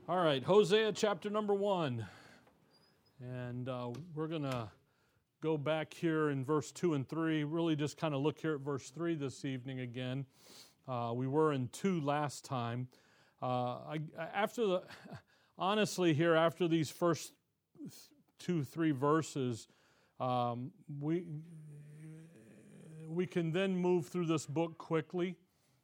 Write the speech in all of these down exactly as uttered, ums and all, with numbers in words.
All right, Hosea chapter number one. And uh, we're going to go back here in verse two and three, really just kind of look here at verse three this evening again. Uh, we were in two last time. Uh, I, after the, honestly here, after these first two, three verses, um, we, we can then move through this book quickly.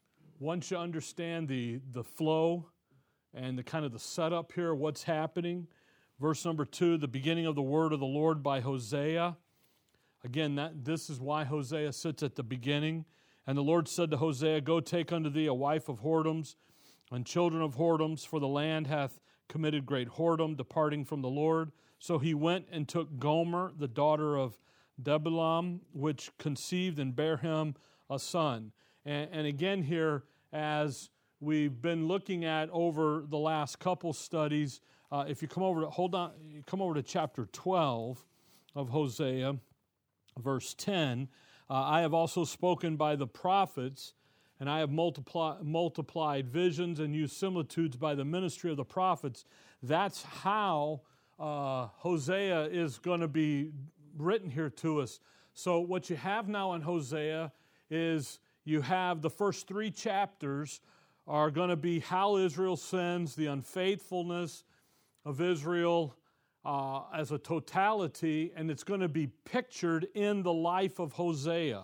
Once you understand the, the flow and the kind of the setup here, what's happening. Verse number two, the beginning of the word of the Lord by Hosea. Again, that this is why Hosea sits at the beginning. And the Lord said to Hosea, Go take unto thee a wife of whoredoms and children of whoredoms, for the land hath committed great whoredom, departing from the Lord. So he went and took Gomer, the daughter of Debilam, which conceived and bare him a son. And, and again here, as we've been looking at over the last couple studies, uh, if you come over to hold on, come over to chapter twelve of Hosea, verse ten. Uh, I have also spoken by the prophets, and I have multiply, multiplied visions and used similitudes by the ministry of the prophets. That's how uh, Hosea is going to be written here to us. So what you have now in Hosea is you have the first three chapters are going to be how Israel sins, the unfaithfulness of Israel uh, as a totality, and it's going to be pictured in the life of Hosea.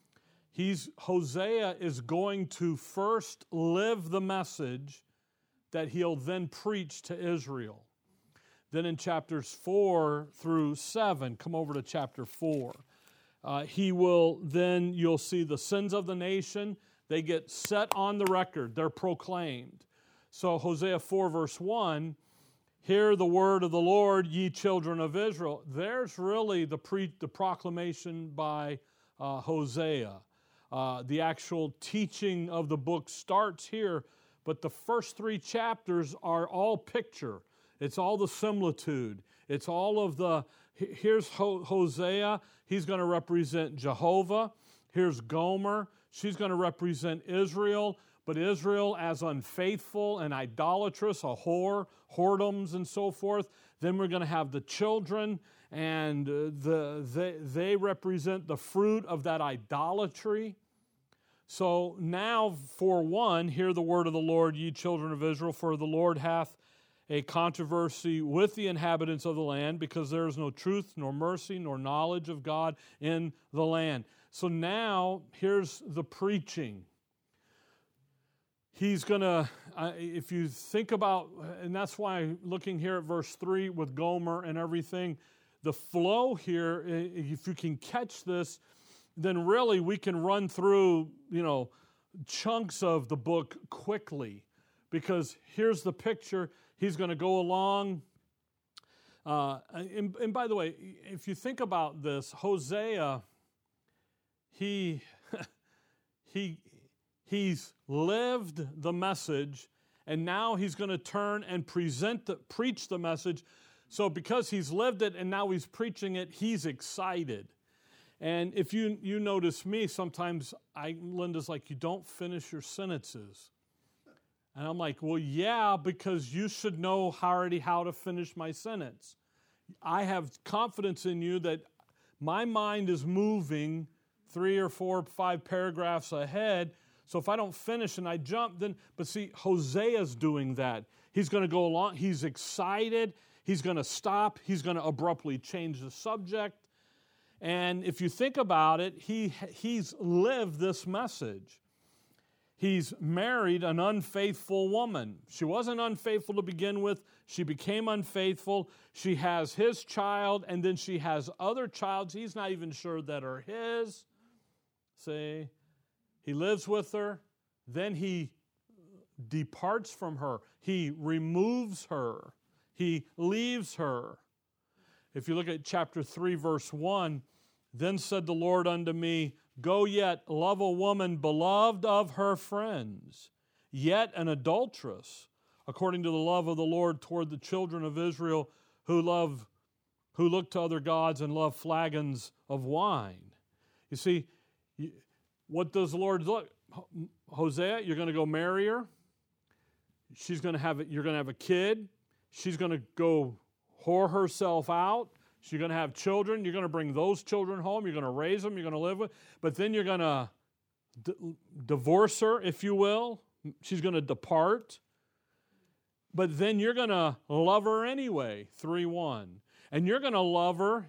He's, Hosea is going to first live the message that he'll then preach to Israel. Then in chapters four through seven, come over to chapter four, uh, he will then, you'll see the sins of the nation. They get set on the record. They're proclaimed. So Hosea four verse one, hear the word of the Lord, ye children of Israel. There's really the, pre, the proclamation by uh, Hosea. Uh, the actual teaching of the book starts here, but the first three chapters are all picture. It's all the similitude. It's all of the, here's Hosea. He's going to represent Jehovah. Here's Gomer. She's going to represent Israel, but Israel as unfaithful and idolatrous, a whore, whoredoms and so forth. Then we're going to have the children, and the, they, they represent the fruit of that idolatry. So now, for one, hear the word of the Lord, ye children of Israel, for the Lord hath a controversy with the inhabitants of the land, because there is no truth, nor mercy, nor knowledge of God in the land. So now, here's the preaching. He's going to, uh, if you think about, and that's why looking here at verse three with Gomer and everything, the flow here, if you can catch this, then really we can run through, you know, chunks of the book quickly. Because here's the picture. He's going to go along. Uh, and, and by the way, if you think about this, Hosea, he, he, he's lived the message, and now he's going to turn and present, the, preach the message. So because he's lived it and now he's preaching it, he's excited. And if you, you notice me, sometimes I, Linda's like, you don't finish your sentences. And I'm like, well, yeah, because you should know already how to finish my sentence. I have confidence in you that my mind is moving three or four, five paragraphs ahead. So if I don't finish and I jump, then, but see, Hosea's doing that. He's going to go along. He's excited. He's going to stop. He's going to abruptly change the subject. And if you think about it, he he's lived this message. He's married an unfaithful woman. She wasn't unfaithful to begin with. She became unfaithful. She has his child, and then she has other childs. He's not even sure that are his. See? He lives with her. Then he departs from her. He removes her. He leaves her. If you look at chapter three, verse one, then said the Lord unto me, Go yet, love a woman beloved of her friends, yet an adulteress, according to the love of the Lord toward the children of Israel who love, who look to other gods and love flagons of wine. You see, what does the Lord look? Hosea, you're going to go marry her. she's going to have it. You're going to have a kid. She's going to go whore herself out. She's going to have children. You're going to bring those children home. You're going to raise them. You're going to live with. But then you're going to d- divorce her, if you will. She's going to depart. But then you're going to love her anyway, three one. And you're going to love her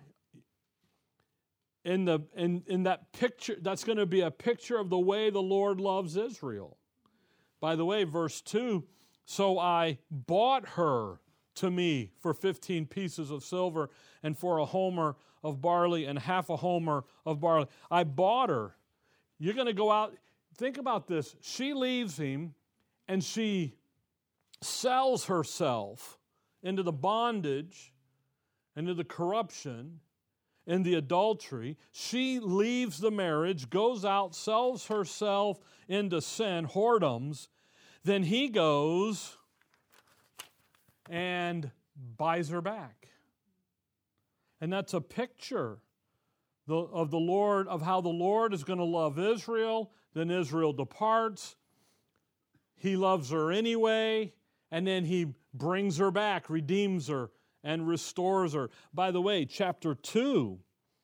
in the in, in that picture. That's going to be a picture of the way the Lord loves Israel. By the way, verse two, so I bought her to me for fifteen pieces of silver and for a homer of barley and half a homer of barley. I bought her. You're going to go out. Think about this. She leaves him and she sells herself into the bondage, into the corruption, in the adultery. She leaves the marriage, goes out, sells herself into sin, whoredoms. Then he goes and buys her back. And that's a picture of the Lord, of how the Lord is going to love Israel. Then Israel departs. He loves her anyway. And then he brings her back, redeems her, and restores her. By the way, chapter two,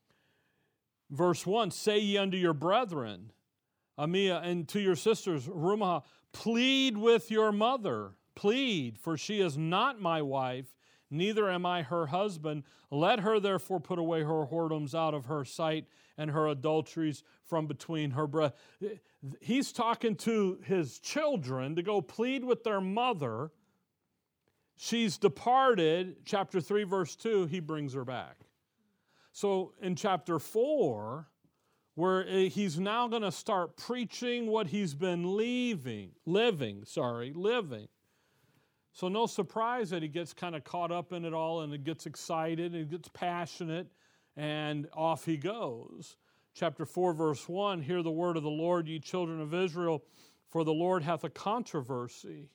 verse one, say ye unto your brethren, Amia, and to your sisters, Rumah, plead with your mother, plead, for she is not my wife, neither am I her husband. Let her therefore put away her whoredoms out of her sight and her adulteries from between her breasts. He's talking to his children to go plead with their mother. She's departed. Chapter three, verse two, he brings her back. So in chapter four, where he's now going to start preaching what he's been leaving, living, sorry, living. So no surprise that he gets kind of caught up in it all and he gets excited and he gets passionate and off he goes. Chapter four, verse one, hear the word of the Lord, ye children of Israel, for the Lord hath a controversy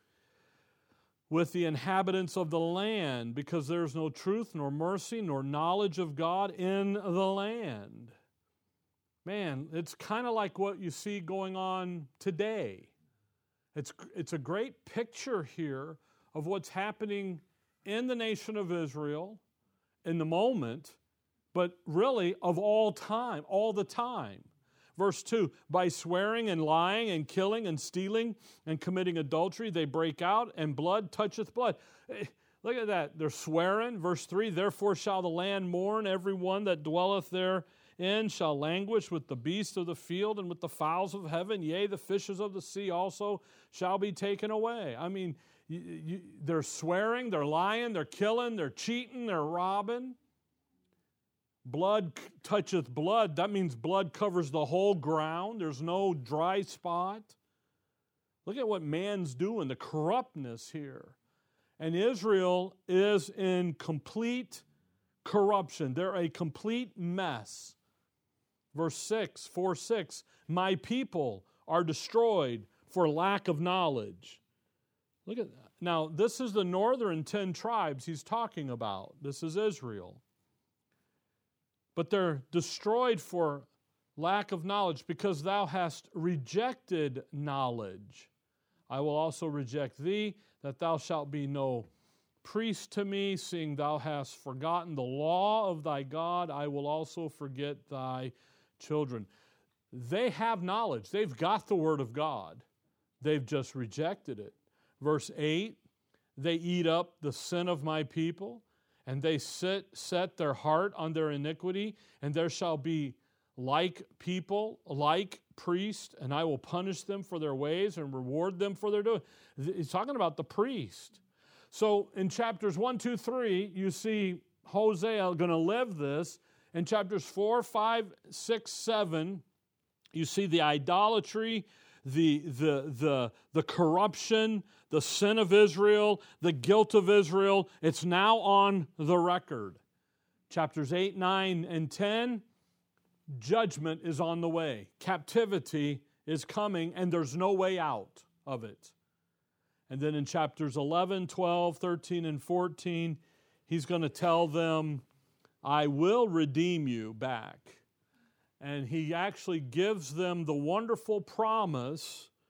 with the inhabitants of the land, because there is no truth, nor mercy, nor knowledge of God in the land. Man, it's kind of like what you see going on today. It's, it's a great picture here of what's happening in the nation of Israel in the moment, but really of all time, all the time. Verse two, by swearing and lying and killing and stealing and committing adultery, they break out, and blood toucheth blood. Look at that. They're swearing. Verse three, therefore shall the land mourn, every one that dwelleth therein shall languish with the beasts of the field and with the fowls of heaven. Yea, the fishes of the sea also shall be taken away. I mean, you, you, they're swearing, they're lying, they're killing, they're cheating, they're robbing. Blood toucheth blood. That means blood covers the whole ground. There's no dry spot. Look at what man's doing, the corruptness here. And Israel is in complete corruption. They're a complete mess. Verse six, four six, my people are destroyed for lack of knowledge. Look at that. Now, this is the northern ten tribes he's talking about. This is Israel. But they're destroyed for lack of knowledge, because thou hast rejected knowledge. I will also reject thee, that thou shalt be no priest to me, seeing thou hast forgotten the law of thy God. I will also forget thy children. They have knowledge. They've got the word of God. They've just rejected it. Verse eight, they eat up the sin of my people, and they sit, set their heart on their iniquity, and there shall be like people, like priests, and I will punish them for their ways and reward them for their doing. He's talking about the priest. So in chapters one, two, three, you see Hosea going to live this. In chapters four, five, six, seven, you see the idolatry, the, the, the, the corruption, the sin of Israel, the guilt of Israel. It's now on the record. Chapters eight, nine, and ten, judgment is on the way. Captivity is coming, and there's no way out of it. And then in chapters eleven, twelve, thirteen, and fourteen, he's going to tell them, I will redeem you back. And he actually gives them the wonderful promise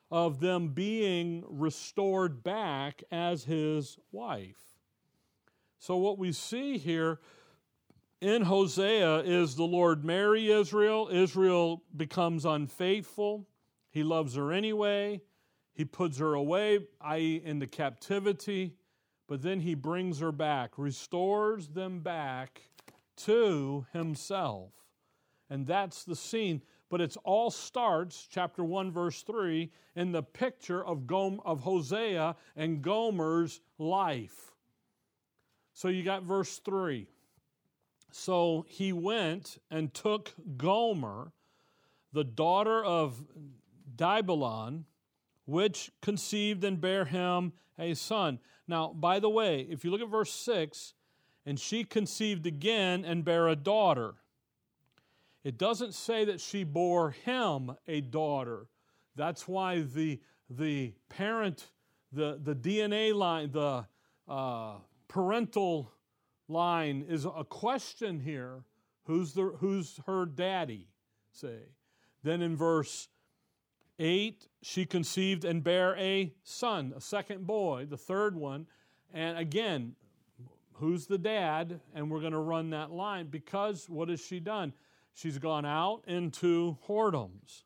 of them being restored back as his wife. So what we see here in Hosea is the Lord marry Israel. Israel becomes unfaithful. He loves her anyway. He puts her away, that is into captivity, but then he brings her back, restores them back to himself. And that's the scene. But it all starts, chapter one, verse three, in the picture of, Gom- of Hosea and Gomer's life. So you got verse three. So he went and took Gomer, the daughter of Dibelon, which conceived and bare him a son. Now, by the way, if you look at verse six, and she conceived again and bare a daughter. It doesn't say that she bore him a daughter. That's why the, the parent, the, the D N A line, the uh, parental line is a question here. Who's, the, who's her daddy, say? Then in verse eight, she conceived and bare a son, a second boy, the third one. And again, who's the dad? And we're going to run that line because what has she done? She's gone out into whoredoms.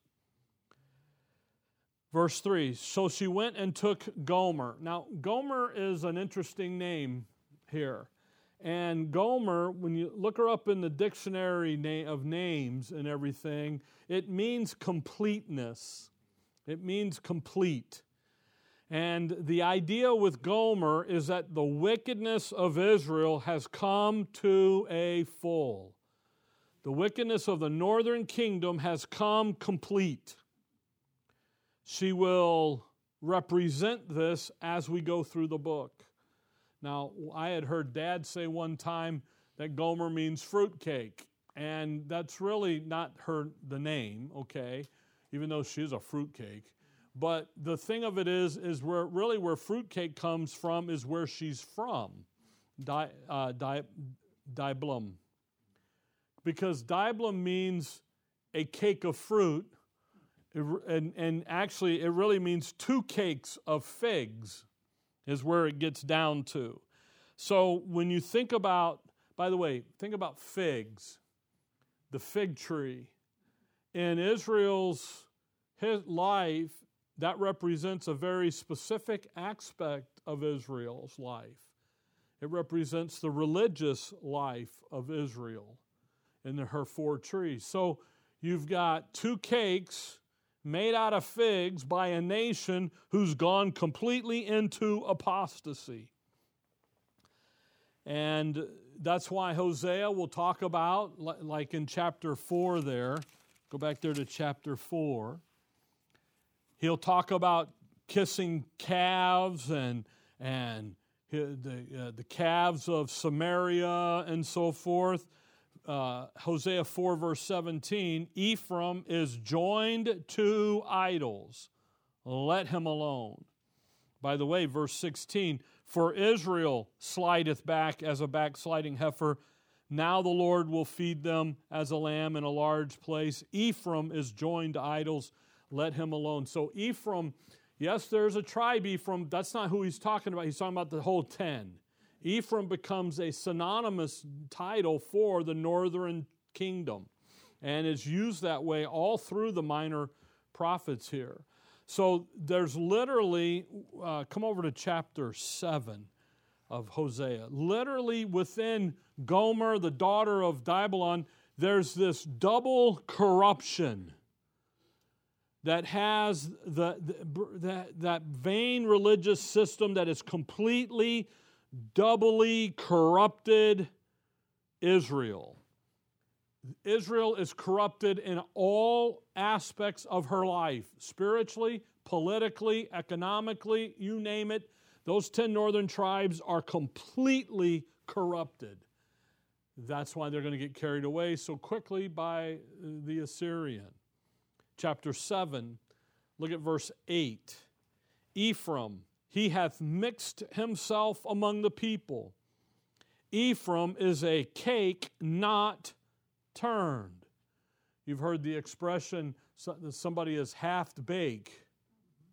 Verse three, so she went and took Gomer. Now, Gomer is an interesting name here. And Gomer, when you look her up in the dictionary of names and everything, it means completeness. It means complete. And the idea with Gomer is that the wickedness of Israel has come to a full. The wickedness of the northern kingdom has come complete. She will represent this as we go through the book. Now, I had heard Dad say one time that Gomer means fruitcake, and that's really not her the name, okay, even though she's a fruitcake. But the thing of it is, is where really where fruitcake comes from is where she's from, Di, uh, Di, Diblum. Because Diblum means a cake of fruit, and, and actually it really means two cakes of figs is where it gets down to. So when you think about, by the way, think about figs, the fig tree. In Israel's his life, that represents a very specific aspect of Israel's life. It represents the religious life of Israel in her four trees. So you've got two cakes made out of figs by a nation who's gone completely into apostasy. And that's why Hosea will talk about, like in chapter four there, go back there to chapter four, he'll talk about kissing calves and, and the, uh, the calves of Samaria and so forth. Uh, Hosea four, verse seventeen, Ephraim is joined to idols. Let him alone. By the way, verse sixteen, for Israel slideth back as a backsliding heifer. Now the Lord will feed them as a lamb in a large place. Ephraim is joined to idols. Let him alone. So Ephraim, yes, there's a tribe Ephraim. That's not who he's talking about. He's talking about the whole ten. Ephraim becomes a synonymous title for the northern kingdom and is used that way all through the minor prophets here. So there's literally, uh, come over to chapter seven of Hosea. Literally within Gomer, the daughter of Dibelon, there's this double corruption that has the, the that, that vain religious system that is completely doubly corrupted Israel. Israel is corrupted in all aspects of her life, spiritually, politically, economically, you name it. Those ten northern tribes are completely corrupted. That's why they're going to get carried away so quickly by the Assyrian. Chapter seven, look at verse eight. Ephraim, he hath mixed himself among the people. Ephraim is a cake not turned. You've heard the expression that somebody is half baked.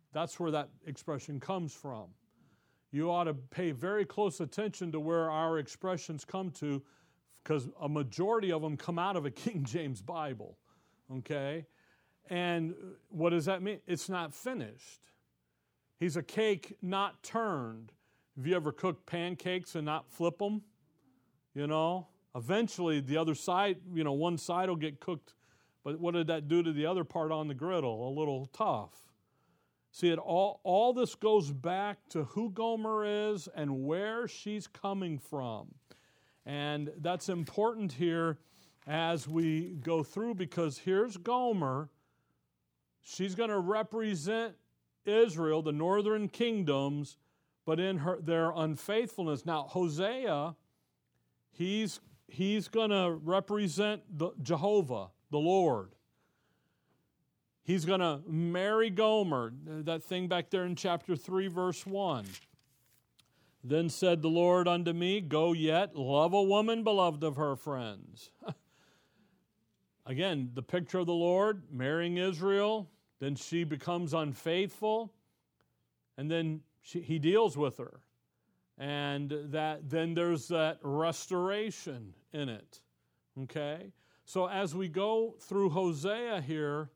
That's where that expression comes from. You ought to pay very close attention to where our expressions come to, because a majority of them come out of a King James Bible, okay? And what does that mean? It's not finished. He's a cake not turned. Have you ever cooked pancakes and not flip them? You know? Eventually, the other side, you know, one side will get cooked, but what did that do to the other part on the griddle? A little tough. See, it all, all this goes back to who Gomer is and where she's coming from. And that's important here as we go through, because here's Gomer. She's going to represent Israel, the northern kingdoms, but in her their unfaithfulness. Now, Hosea, he's, he's going to represent the, Jehovah, the Lord. He's going to marry Gomer, that thing back there in chapter three, verse one. Then said the Lord unto me, go yet, love a woman beloved of her friends. Again, the picture of the Lord marrying Israel, then she becomes unfaithful, and then she, he deals with her. And that then there's that restoration in it. Okay? So as we go through Hosea here,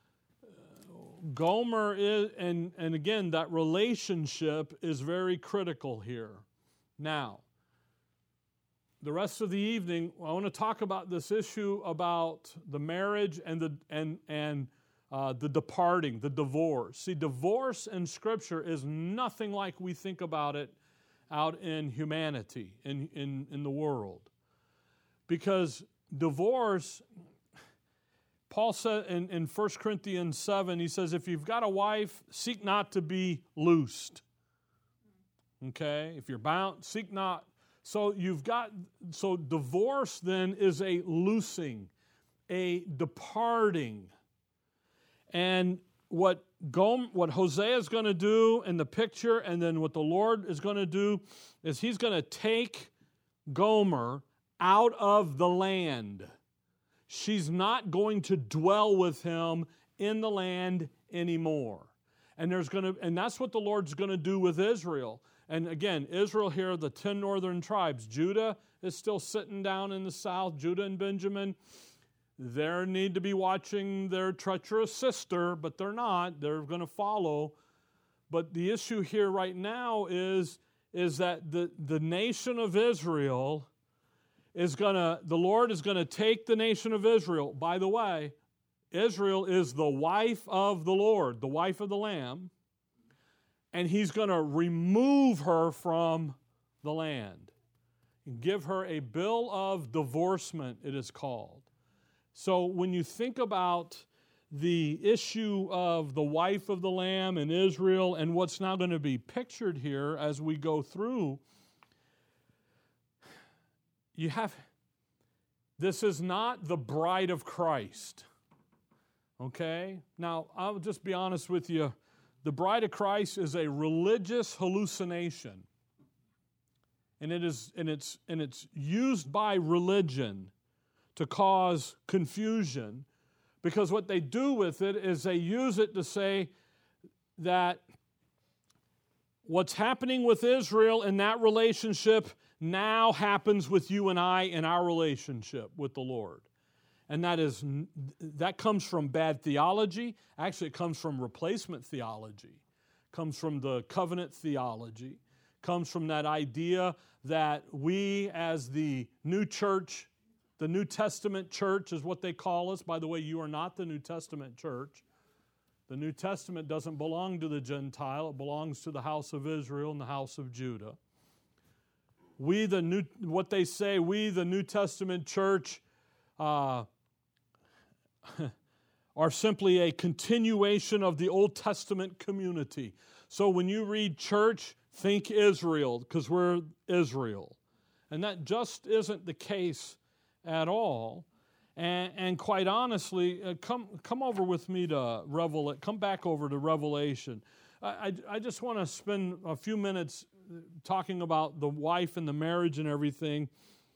Gomer is, and, and again, that relationship is very critical here. Now, the rest of the evening, I want to talk about this issue about the marriage and the and and uh, the departing, the divorce. See, divorce in Scripture is nothing like we think about it out in humanity, in in, in the world, because divorce. Paul said in, in First Corinthians seven, he says, if you've got a wife, seek not to be loosed. Okay? If you're bound, seek not. So you've got, so divorce then is a loosing, a departing. And what, Gom, what Hosea is going to do in the picture, and then what the Lord is going to do, is he's going to take Gomer out of the land. She's not going to dwell with him in the land anymore. And there's going to, and that's what the Lord's going to do with Israel. And again, Israel here, the ten northern tribes. Judah is still sitting down in the south. Judah and Benjamin, they need to be watching their treacherous sister, but they're not. They're going to follow. But the issue here right now is, is that the, the nation of Israel is going to, the Lord is going to take the nation of Israel. By the way, Israel is the wife of the Lord, the wife of the Lamb, and He's going to remove her from the land and give her a bill of divorcement, it is called. So when you think about the issue of the wife of the Lamb in Israel and what's now going to be pictured here as we go through, you have, this is not the bride of Christ, okay? Now, I'll just be honest with you. The bride of Christ is a religious hallucination, and it is, and it's, and it's used by religion to cause confusion, because what they do with it is they use it to say that what's happening with Israel in that relationship now happens with you and I in our relationship with the Lord. And that is that comes from bad theology. Actually, it comes from replacement theology. It comes from the covenant theology. It comes from that idea that we as the new church, the New Testament church is what they call us. By the way, you are not the New Testament church. The New Testament doesn't belong to the Gentile. It belongs to the house of Israel and the house of Judah. We, the new, what they say, we, the New Testament church, uh, are simply a continuation of the Old Testament community. So when you read church, think Israel, because we're Israel. And that just isn't the case at all. And, and quite honestly, uh, come come over with me to Revelation. Come back over to Revelation. I, I, I just want to spend a few minutes talking about the wife and the marriage and everything.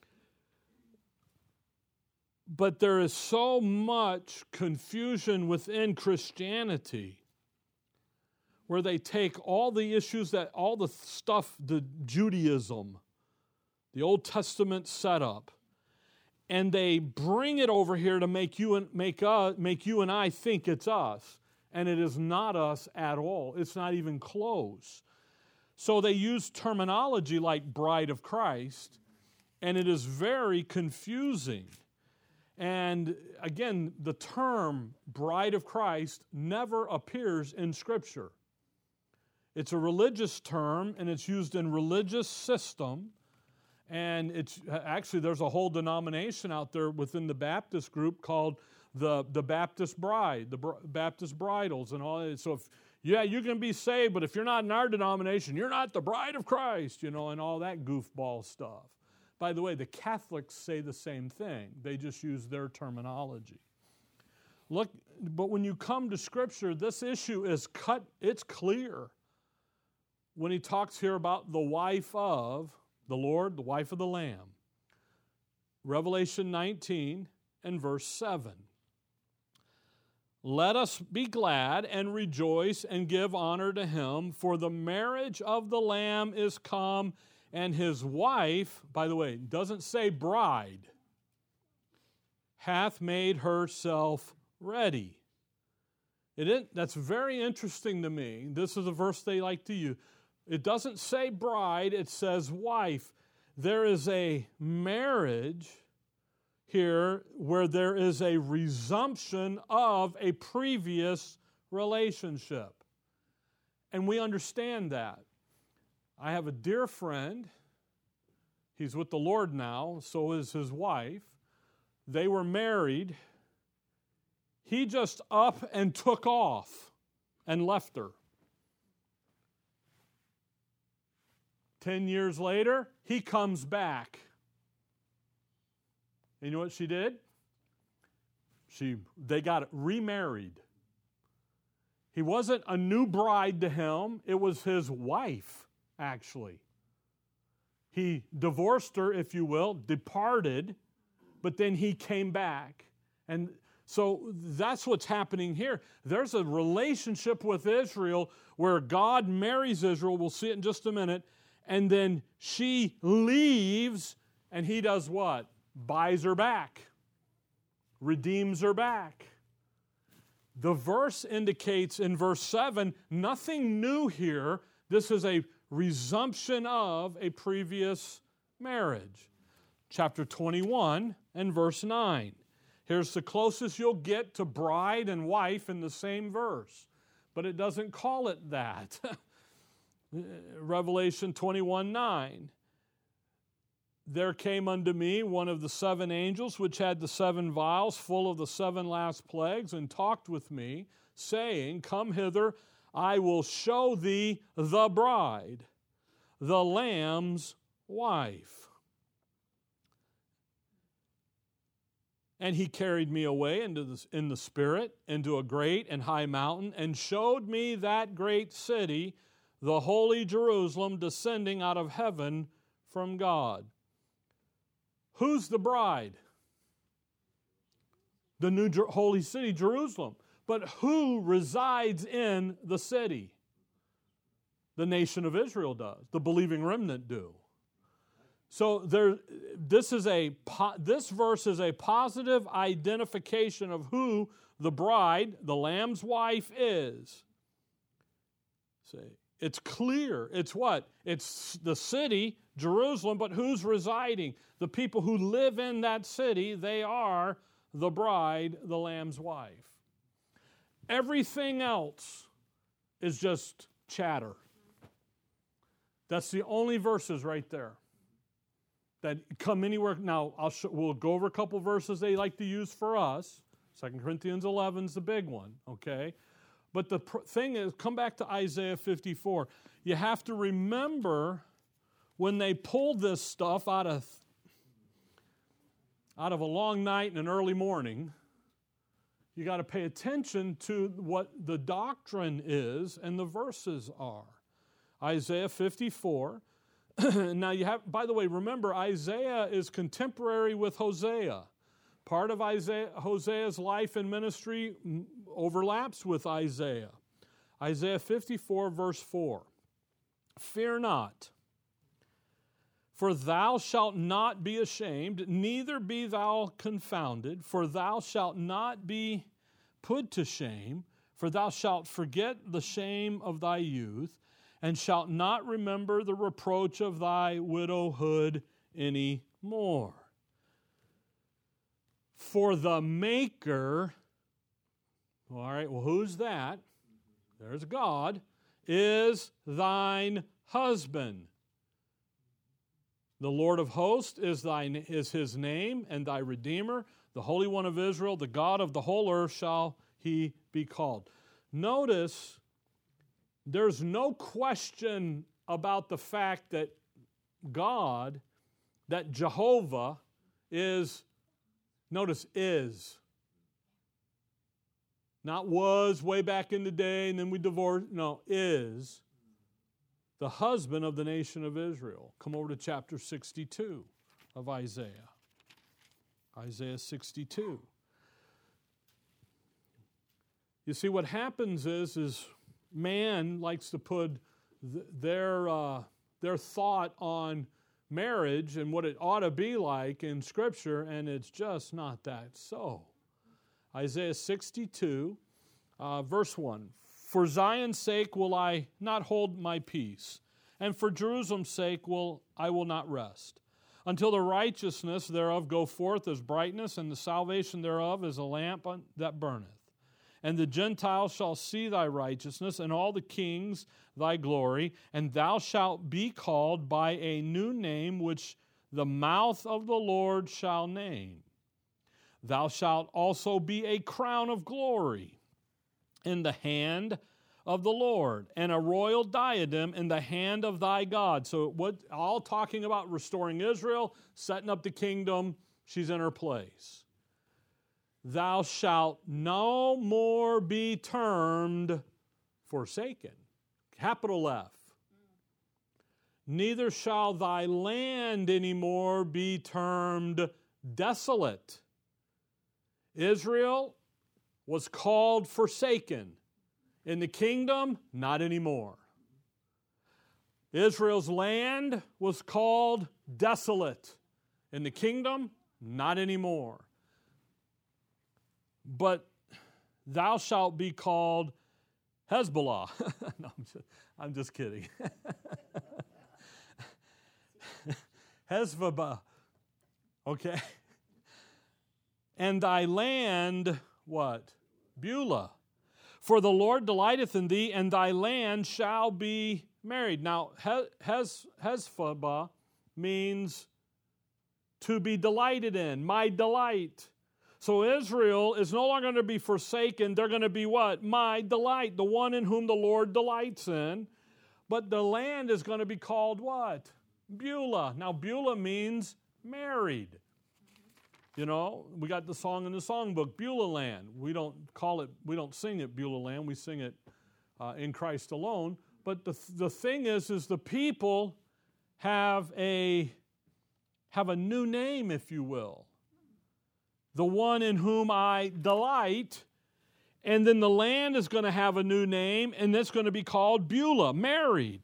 But there is so much confusion within Christianity where they take all the issues that, all the stuff, the Judaism, the Old Testament setup, and they bring it over here to make you and make us, make you and I think it's us, and it is not us at all. It's not even close. So they use terminology like bride of Christ, and it is very confusing. And again, the term bride of Christ never appears in Scripture. It's a religious term, and it's used in religious system. And it's actually, there's a whole denomination out there within the Baptist group called the, the Baptist Bride, the Br- Baptist Bridals and all that. So, if, yeah, you can be saved, but if you're not in our denomination, you're not the bride of Christ, you know, and all that goofball stuff. By the way, the Catholics say the same thing. They just use their terminology. Look, but when you come to Scripture, this issue is cut, it's clear. When he talks here about the wife of the Lord, the wife of the Lamb. Revelation nineteen and verse seven. Let us be glad and rejoice and give honor to him, for the marriage of the Lamb is come, and his wife, by the way, doesn't say bride, hath made herself ready. It isn't, that's very interesting to me. This is a verse they like to use. It doesn't say bride, it says wife. There is a marriage here where there is a resumption of a previous relationship. And we understand that. I have a dear friend. He's with the Lord now, so is his wife. They were married. He just up and took off and left her. Ten years later, he comes back. And you know what she did? She, they got remarried. He wasn't a new bride to him. It was his wife, actually. He divorced her, if you will, departed, but then he came back. And so that's what's happening here. There's a relationship with Israel where God marries Israel. We'll see it in just a minute. And then she leaves, and he does what? Buys her back. Redeems her back. The verse indicates in verse seven, nothing new here. This is a resumption of a previous marriage. Chapter twenty-one and verse nine. Here's the closest you'll get to bride and wife in the same verse. But it doesn't call it that. Revelation twenty-one nine. There came unto me one of the seven angels which had the seven vials full of the seven last plagues, and talked with me, saying, Come hither, I will show thee the bride, the Lamb's wife. And he carried me away into the, in the Spirit into a great and high mountain, and showed me that great city, the holy Jerusalem, descending out of heaven from God. Who's the bride? The new holy city, Jerusalem. But who resides in the city? The nation of Israel does. The believing remnant do. So there, this is a this verse is a positive identification of who the bride, the Lamb's wife, is. See, it's clear. It's what? It's the city, Jerusalem, but who's residing? The people who live in that city, they are the bride, the Lamb's wife. Everything else is just chatter. That's the only verses right there that come anywhere. Now, I'll show, we'll go over a couple verses they like to use for us. Second Corinthians eleven is the big one, okay? But the pr- thing is, come back to Isaiah fifty-four. You have to remember when they pulled this stuff out of, out of a long night and an early morning, you got to pay attention to what the doctrine is and the verses are. Isaiah fifty-four. Now you have, by the way, remember Isaiah is contemporary with Hosea. Part of Isaiah, Hosea's life and ministry overlaps with Isaiah. Isaiah fifty-four, verse four. Fear not, for thou shalt not be ashamed, neither be thou confounded, for thou shalt not be put to shame, for thou shalt forget the shame of thy youth, and shalt not remember the reproach of thy widowhood any more. For the Maker, all right, well, who's that? There's God, is thine husband. The Lord of hosts is, thine, is his name, and thy Redeemer, the Holy One of Israel, the God of the whole earth shall he be called. Notice, there's no question about the fact that God, that Jehovah is, notice, is. Not was way back in the day and then we divorced. No, is the husband of the nation of Israel. Come over to chapter sixty-two of Isaiah. Isaiah sixty-two. You see, what happens is, is man likes to put th- their, uh, their thought on marriage and what it ought to be like in Scripture, and it's just not that so. Isaiah sixty-two, uh, verse one. For Zion's sake will I not hold my peace, and for Jerusalem's sake will I will not rest, until the righteousness thereof go forth as brightness, and the salvation thereof as a lamp that burneth. And the Gentiles shall see thy righteousness, and all the kings thy glory, and thou shalt be called by a new name which the mouth of the Lord shall name. Thou shalt also be a crown of glory in the hand of the Lord, and a royal diadem in the hand of thy God. So what, all talking about restoring Israel, setting up the kingdom, she's in her place. Thou shalt no more be termed forsaken, capital F. Neither shall thy land anymore be termed desolate. Israel was called forsaken. In the kingdom, not anymore. Israel's land was called desolate. In the kingdom, not anymore. But thou shalt be called Hezbollah. No, I'm just, I'm just kidding. Hezbollah. Okay. And thy land, what? Beulah. For the Lord delighteth in thee, and thy land shall be married. Now, Hez, Hezbollah means to be delighted in, my delight. So Israel is no longer going to be forsaken. They're going to be what? My delight, the one in whom the Lord delights in. But the land is going to be called what? Beulah. Now, Beulah means married. You know, we got the song in the songbook, Beulah Land. We don't call it, we don't sing it Beulah Land. We sing it uh, in Christ alone. But the the thing is, is the people have a have a new name, if you will. The one in whom I delight. And then the land is going to have a new name, and it's going to be called Beulah, married.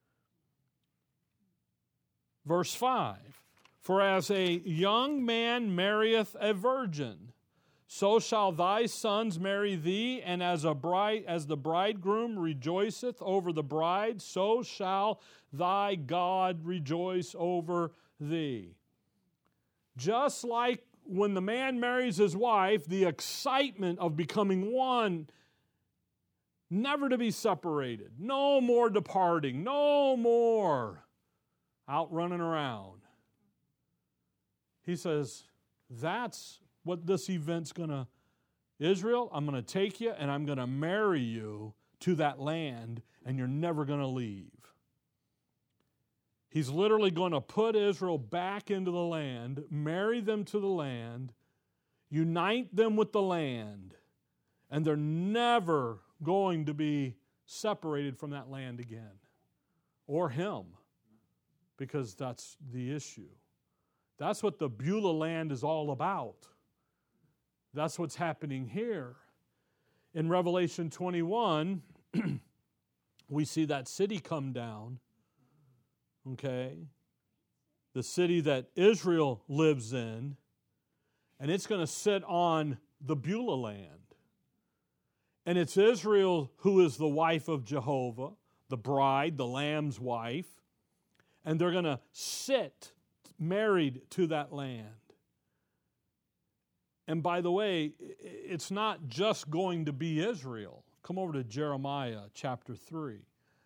Verse five. For as a young man marrieth a virgin, so shall thy sons marry thee, and as a bride, as the bridegroom rejoiceth over the bride, so shall thy God rejoice over thee. Just like when the man marries his wife, the excitement of becoming one, never to be separated, no more departing, no more out running around. He says, that's what this event's going to, Israel, I'm going to take you and I'm going to marry you to that land, and you're never going to leave. He's literally going to put Israel back into the land, marry them to the land, unite them with the land, and they're never going to be separated from that land again, or him, because that's the issue. That's what the Beulah land is all about. That's what's happening here. In Revelation twenty-one, we see that city come down, okay? The city that Israel lives in, and it's going to sit on the Beulah land. And it's Israel who is the wife of Jehovah, the bride, the lamb's wife, and they're going to sit married to that land. And by the way, it's not just going to be Israel. Come over to Jeremiah chapter three.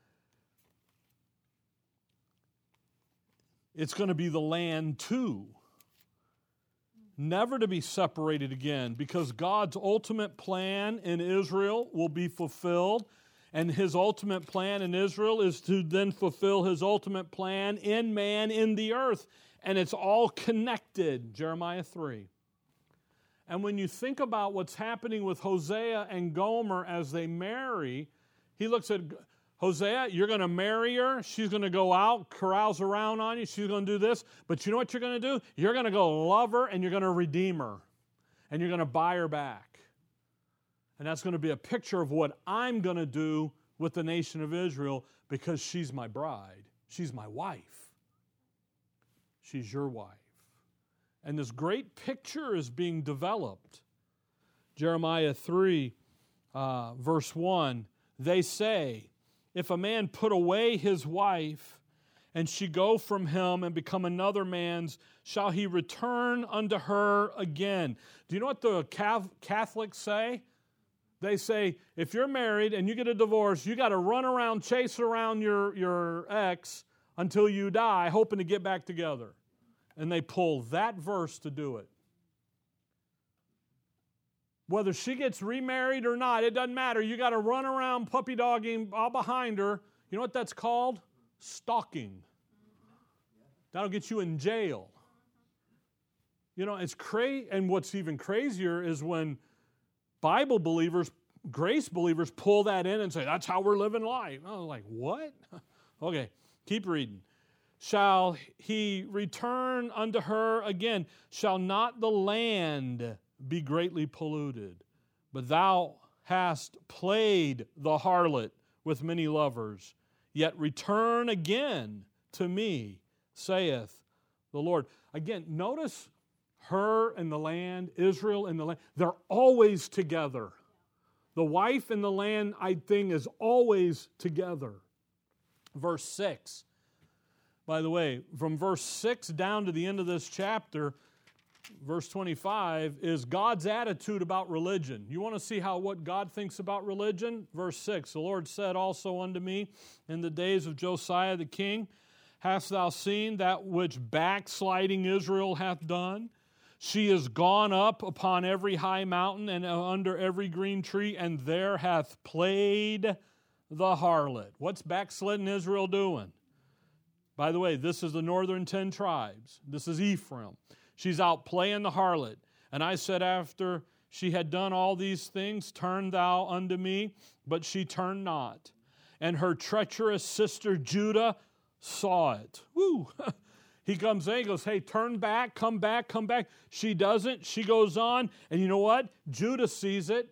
It's going to be the land too. Never to be separated again, because God's ultimate plan in Israel will be fulfilled, and His ultimate plan in Israel is to then fulfill His ultimate plan in man in the earth, and it's all connected, Jeremiah three. And when you think about what's happening with Hosea and Gomer as they marry, he looks at Hosea, you're going to marry her. She's going to go out, carouse around on you. She's going to do this. But you know what you're going to do? You're going to go love her and you're going to redeem her. And you're going to buy her back. And that's going to be a picture of what I'm going to do with the nation of Israel, because she's my bride. She's my wife. She's your wife. And this great picture is being developed. Jeremiah three, uh, verse one, they say, if a man put away his wife, and she go from him and become another man's, shall he return unto her again? Do you know what the Catholics say? They say, if you're married and you get a divorce, you got to run around, chase around your, your ex until you die, hoping to get back together. And they pull that verse to do it. Whether she gets remarried or not, it doesn't matter. You got to run around puppy dogging all behind her. You know what that's called? Stalking. That'll get you in jail. You know, it's crazy. And what's even crazier is when Bible believers, grace believers, pull that in and say, that's how we're living life. I was like, what? Okay, keep reading. Shall he return unto her again? Shall not the land be greatly polluted? But thou hast played the harlot with many lovers. Yet return again to me, saith the Lord. Again, notice her and the land, Israel and the land, they're always together. The wife and the land, I think, is always together. Verse six. By the way, from verse six down to the end of this chapter, verse twenty-five, is God's attitude about religion. You want to see how what God thinks about religion? Verse six, the Lord said also unto me in the days of Josiah the king, hast thou seen that which backsliding Israel hath done? She is gone up upon every high mountain and under every green tree, and there hath played the harlot. What's backslidden Israel doing? By the way, this is the northern ten tribes. This is Ephraim. She's out playing the harlot. And I said, after she had done all these things, turn thou unto me. But she turned not. And her treacherous sister Judah saw it. Woo! He comes in, he goes, hey, turn back, come back, come back. She doesn't. She goes on. And you know what? Judah sees it.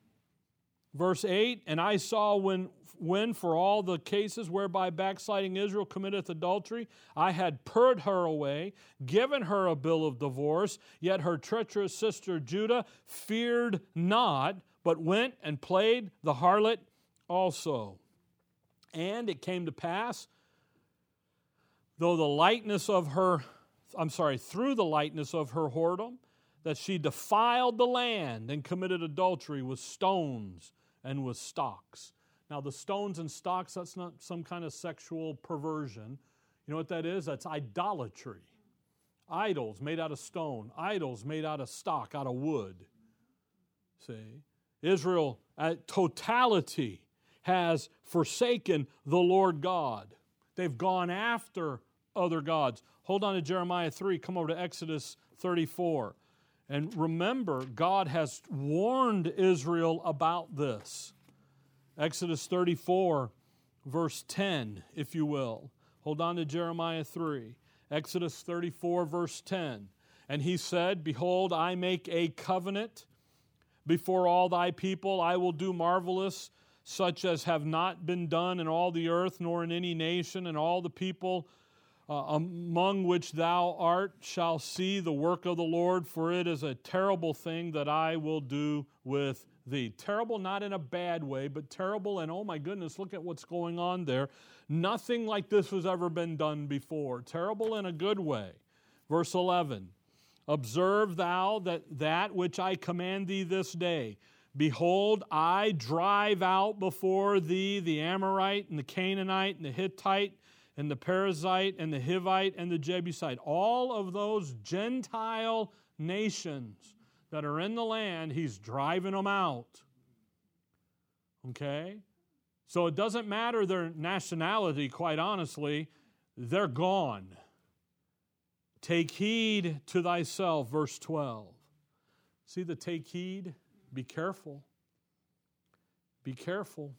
Verse eight, and I saw when, when for all the cases whereby backsliding Israel committeth adultery, I had purred her away, given her a bill of divorce, yet her treacherous sister Judah feared not, but went and played the harlot also. And it came to pass, though the lightness of her, I'm sorry, through the lightness of her whoredom, that she defiled the land and committed adultery with stones and with stocks. Now, the stones and stocks, that's not some kind of sexual perversion. You know what that is? That's idolatry. Idols made out of stone. Idols made out of stock, out of wood. See? Israel, at totality, has forsaken the Lord God. They've gone after other gods. Hold on to Jeremiah three. Come over to Exodus thirty-four. And remember, God has warned Israel about this. Exodus thirty-four, verse ten, if you will. Hold on to Jeremiah three. Exodus thirty-four, verse ten. And he said, behold, I make a covenant before all thy people. I will do marvelous such as have not been done in all the earth, nor in any nation, and all the people uh, among which thou art shall see the work of the Lord, for it is a terrible thing that I will do with thee. Terrible not in a bad way, but terrible, and oh my goodness, look at what's going on there. Nothing like this has ever been done before. Terrible in a good way. Verse eleven, observe thou that that which I command thee this day. Behold, I drive out before thee the Amorite, and the Canaanite, and the Hittite, and the Perizzite, and the Hivite, and the Jebusite. All of those Gentile nations that are in the land, he's driving them out. Okay? So it doesn't matter their nationality, quite honestly. They're gone. Take heed to thyself, verse twelve. See the take heed? Be careful. Be careful.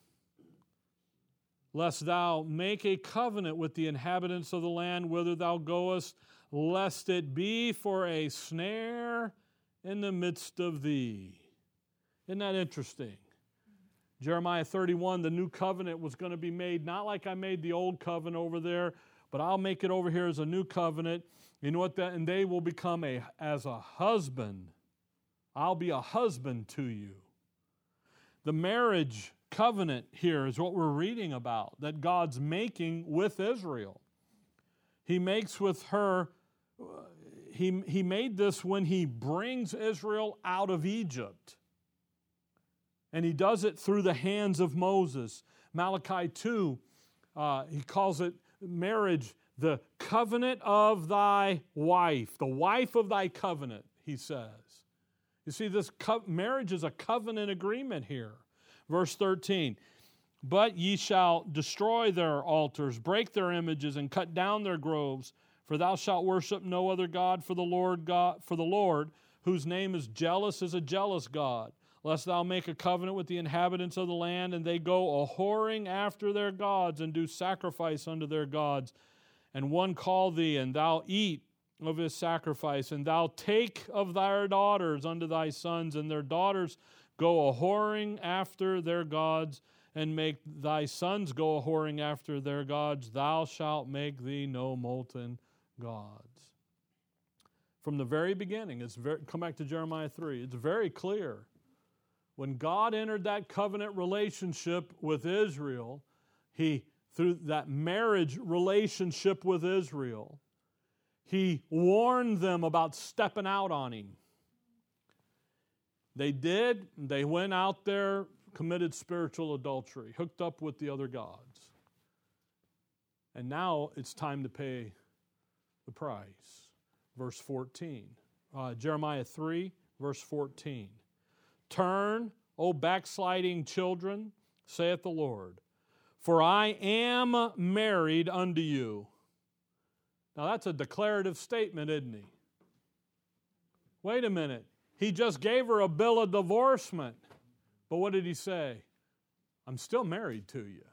Lest thou make a covenant with the inhabitants of the land whither thou goest, lest it be for a snare in the midst of thee. Isn't that interesting? Jeremiah thirty-one, the new covenant was going to be made, not like I made the old covenant over there, but I'll make it over here as a new covenant. You know what that, and they will become a as a husband. I'll be a husband to you. The marriage covenant here is what we're reading about, that God's making with Israel. He makes with her, he, he made this when he brings Israel out of Egypt. And he does it through the hands of Moses. Malachi two, uh, he calls it marriage, the covenant of thy wife, the wife of thy covenant, he says. You see, this co- marriage is a covenant agreement here. Verse thirteen, but ye shall destroy their altars, break their images, and cut down their groves, for thou shalt worship no other God for the Lord God, for the Lord, whose name is jealous, is a jealous God. Lest thou make a covenant with the inhabitants of the land, and they go a-whoring after their gods, and do sacrifice unto their gods. And one call thee, and thou eat of his sacrifice, and thou take of thy daughters unto thy sons, and their daughters go a-whoring after their gods, and make thy sons go a-whoring after their gods. Thou shalt make thee no molten gods. From the very beginning, it's very, come back to Jeremiah three, it's very clear. When God entered that covenant relationship with Israel, he, through that marriage relationship with Israel, he warned them about stepping out on him. They did. They went out there, committed spiritual adultery, hooked up with the other gods. And now it's time to pay the price. Verse fourteen. Uh, Jeremiah three, verse fourteen. Turn, O backsliding children, saith the Lord, for I am married unto you. Now that's a declarative statement, isn't he? Wait a minute. He just gave her a bill of divorcement. But what did he say? I'm still married to you.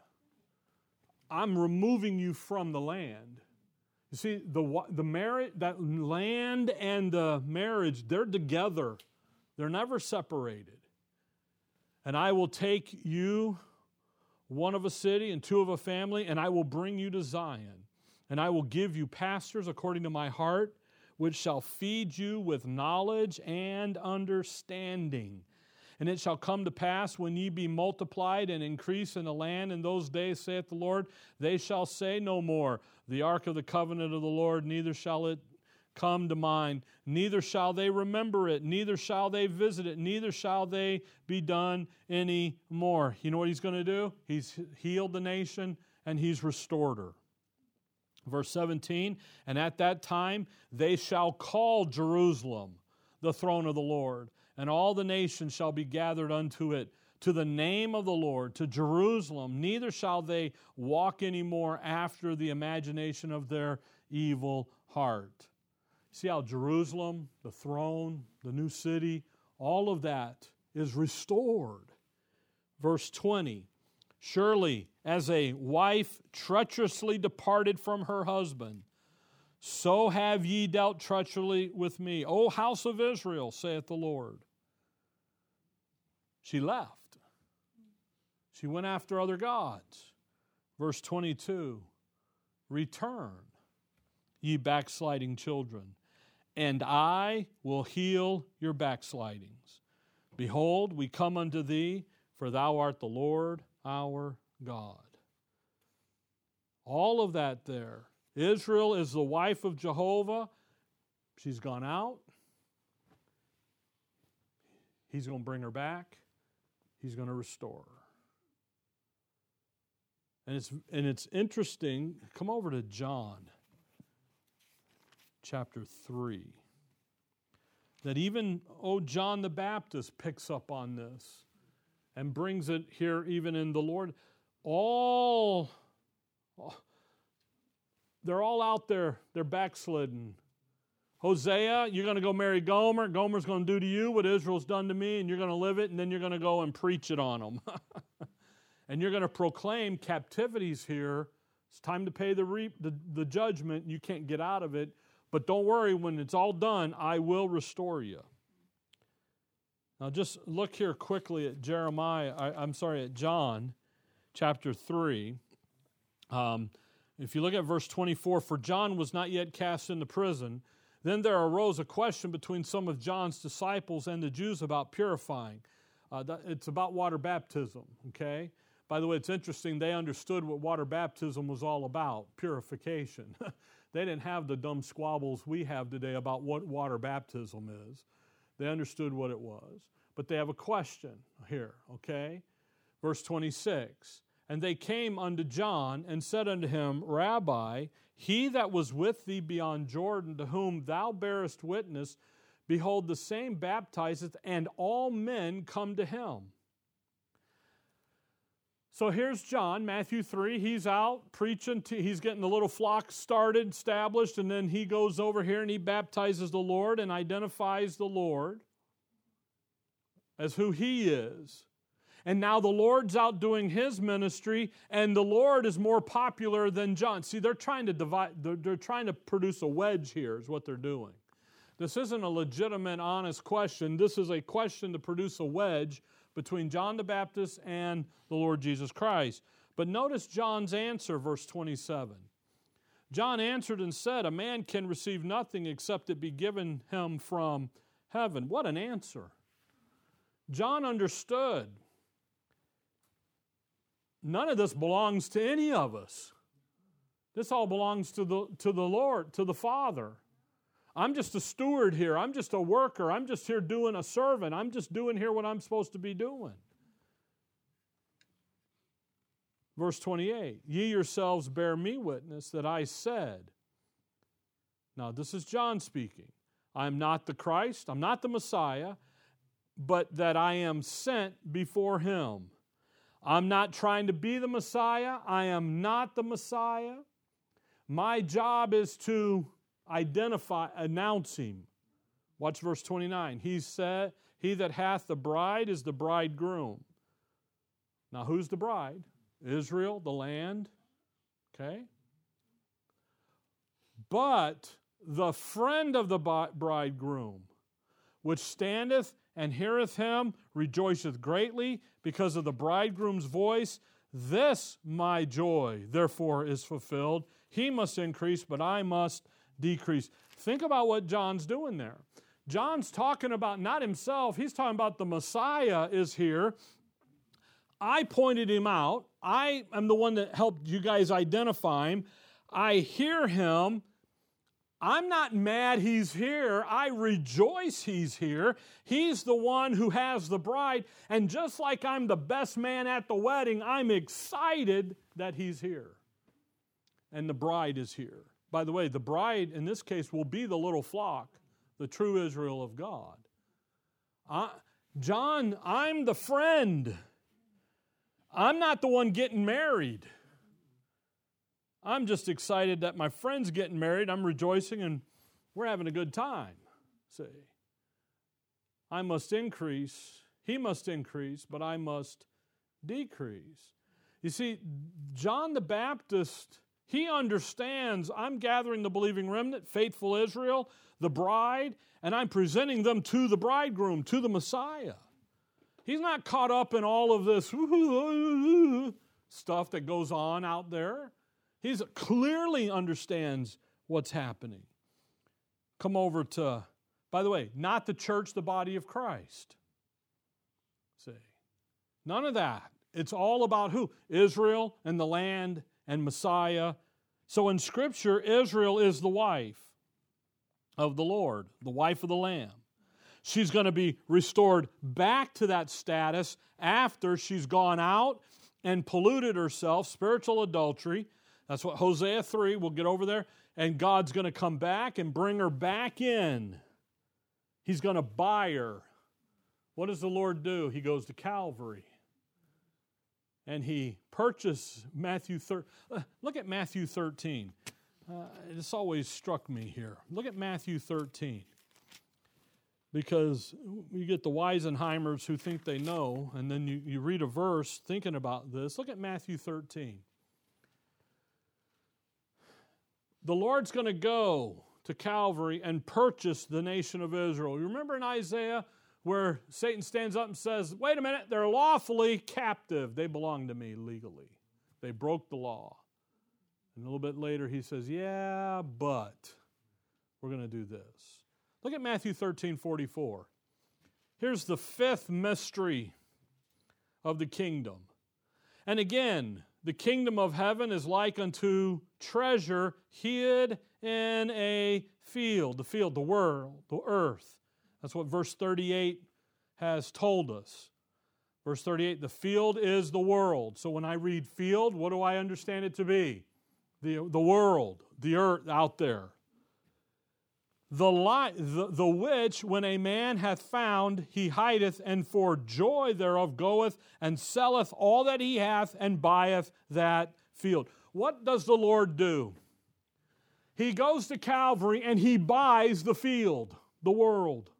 I'm removing you from the land. You see, the, the marriage, that land and the marriage, they're together. They're never separated. And I will take you, one of a city and two of a family, and I will bring you to Zion. And I will give you pastors according to my heart, which shall feed you with knowledge and understanding. And it shall come to pass, when ye be multiplied and increase in the land in those days, saith the Lord, they shall say no more, the ark of the covenant of the Lord, neither shall it come to mind, neither shall they remember it, neither shall they visit it, neither shall they be done any more. You know what he's going to do? He's healed the nation and he's restored her. Verse seventeen, and at that time they shall call Jerusalem the throne of the Lord, and all the nations shall be gathered unto it, to the name of the Lord, to Jerusalem. Neither shall they walk any more after the imagination of their evil heart. See how Jerusalem, the throne, the new city, all of that is restored. Verse twenty, surely as a wife treacherously departed from her husband, so have ye dealt treacherously with me, O house of Israel, saith the Lord. She left. She went after other gods. Verse twenty-two, return, ye backsliding children, and I will heal your backslidings. Behold, we come unto thee, for thou art the Lord our God. All of that there. Israel is the wife of Jehovah. She's gone out. He's going to bring her back. He's going to restore her. And it's, and it's interesting. Come over to John chapter three. That even, oh, John the Baptist picks up on this and brings it here even in the Lord. All, they're all out there. They're backslidden. Hosea, you're going to go marry Gomer. Gomer's going to do to you what Israel's done to me, and you're going to live it, and then you're going to go and preach it on them. And you're going to proclaim captivities here. It's time to pay the, re- the, the judgment. You can't get out of it. But don't worry, when it's all done, I will restore you. Now just look here quickly at Jeremiah, I, I'm sorry, at John chapter three. Um, if you look at verse twenty-four, for John was not yet cast into prison. Then there arose a question between some of John's disciples and the Jews about purifying. Uh, that, it's about water baptism, okay? By the way, it's interesting, they understood what water baptism was all about, purification. They didn't have the dumb squabbles we have today about what water baptism is. They understood what it was. But they have a question here, okay? Verse twenty-six, and they came unto John and said unto him, Rabbi, he that was with thee beyond Jordan, to whom thou bearest witness, behold, the same baptizeth, and all men come to him. So here's John, Matthew three. He's out preaching. To, he's getting the little flock started, established, and then he goes over here and he baptizes the Lord and identifies the Lord as who he is. And now the Lord's out doing his ministry, and the Lord is more popular than John. See, they're trying to divide. They're, they're trying to produce a wedge here is what they're doing. This isn't a legitimate, honest question. This is a question to produce a wedge between John the Baptist and the Lord Jesus Christ. But notice John's answer, verse twenty-seven. John answered and said, a man can receive nothing except it be given him from heaven. What an answer. John understood. None of this belongs to any of us. This all belongs to the, to the Lord, to the Father. I'm just a steward here. I'm just a worker. I'm just here doing a servant. I'm just doing here what I'm supposed to be doing. Verse twenty-eight, ye yourselves bear me witness that I said. Now this is John speaking. I'm not the Christ. I'm not the Messiah, but that I am sent before him. I'm not trying to be the Messiah. I am not the Messiah. My job is to identify, announce him. Watch verse twenty-nine. He said, he that hath the bride is the bridegroom. Now who's the bride? Israel, the land. Okay? But the friend of the bridegroom, which standeth and heareth him, rejoiceth greatly because of the bridegroom's voice. This my joy, therefore, is fulfilled. He must increase, but I must decrease. Think about what John's doing there. John's talking about not himself. He's talking about the Messiah is here. I pointed him out. I am the one that helped you guys identify him. I hear him. I'm not mad he's here. I rejoice he's here. He's the one who has the bride. And just like I'm the best man at the wedding, I'm excited that he's here. And the bride is here. By the way, the bride in this case will be the little flock, the true Israel of God. I, John, I'm the friend. I'm not the one getting married. I'm just excited that my friend's getting married. I'm rejoicing and we're having a good time. See, I must increase. He must increase, but I must decrease. You see, John the Baptist, he understands I'm gathering the believing remnant, faithful Israel, the bride, and I'm presenting them to the bridegroom, to the Messiah. He's not caught up in all of this stuff that goes on out there. He clearly understands what's happening. Come over to, by the way, not the church, the body of Christ. See, none of that. It's all about who? Israel and the land and Messiah. So in Scripture, Israel is the wife of the Lord, the wife of the Lamb. She's going to be restored back to that status after she's gone out and polluted herself, spiritual adultery. That's what Hosea three, we'll get over there. And God's going to come back and bring her back in. He's going to buy her. What does the Lord do? He goes to Calvary. And He purchased Matthew thirteen. Look at Matthew thirteen. Uh, it's always struck me here. Look at Matthew thirteen. Because you get the Weisenheimers who think they know, and then you, you read a verse thinking about this. Look at Matthew thirteen. The Lord's going to go to Calvary and purchase the nation of Israel. You remember in Isaiah where Satan stands up and says, wait a minute, they're lawfully captive. They belong to me legally. They broke the law. And a little bit later he says, yeah, but we're going to do this. Look at Matthew thirteen forty-four. Here's the fifth mystery of the kingdom. And again, the kingdom of heaven is like unto treasure hid in a field. The field, the world, the earth. That's what verse thirty-eight has told us. Verse thirty-eight, the field is the world. So when I read field, what do I understand it to be? The, the world, the earth out there. The, li- the, the which, when a man hath found, he hideth, and for joy thereof goeth, and selleth all that he hath, and buyeth that field. What does the Lord do? He goes to Calvary, and He buys the field, the world.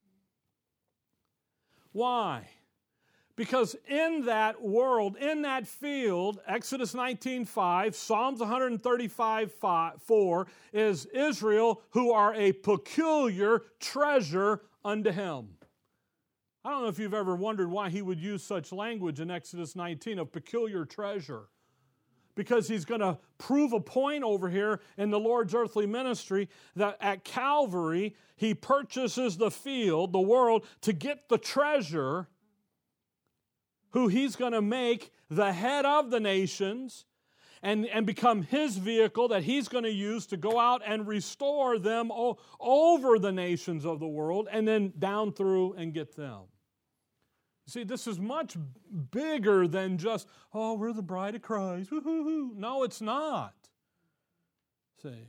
Why? Because in that world, in that field, Exodus nineteen five, Psalms one thirty-five four, is Israel who are a peculiar treasure unto Him. I don't know if you've ever wondered why He would use such language in Exodus nineteen of peculiar treasure. Because He's going to prove a point over here in the Lord's earthly ministry that at Calvary, He purchases the field, the world, to get the treasure who He's going to make the head of the nations and, and become His vehicle that He's going to use to go out and restore them o- over the nations of the world and then down through and get them. See, this is much bigger than just, oh, we're the bride of Christ. Woo-hoo-hoo. No, it's not. See,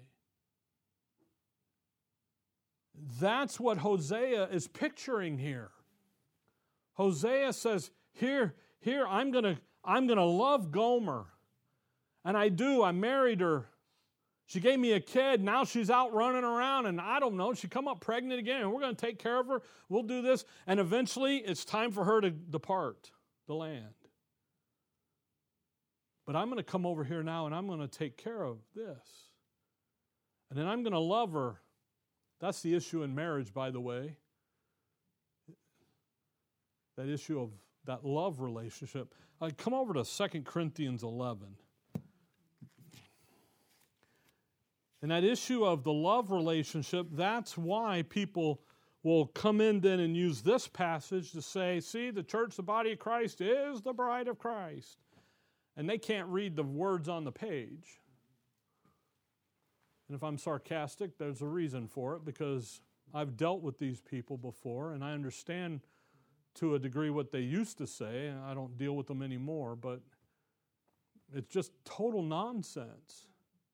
that's what Hosea is picturing here. Hosea says, Here, here, I'm gonna, I'm gonna love Gomer. And I do, I married her. She gave me a kid, now she's out running around, and I don't know, she come up pregnant again, and we're gonna take care of her, we'll do this, and eventually it's time for her to depart the land. But I'm gonna come over here now, and I'm gonna take care of this. And then I'm gonna love her. That's the issue in marriage, by the way. That issue of that love relationship. Uh, come over to Second Corinthians eleven. And that issue of the love relationship, that's why people will come in then and use this passage to say, see, the church, the body of Christ, is the bride of Christ. And they can't read the words on the page. And if I'm sarcastic, there's a reason for it, because I've dealt with these people before, and I understand to a degree what they used to say, and I don't deal with them anymore, but it's just total nonsense.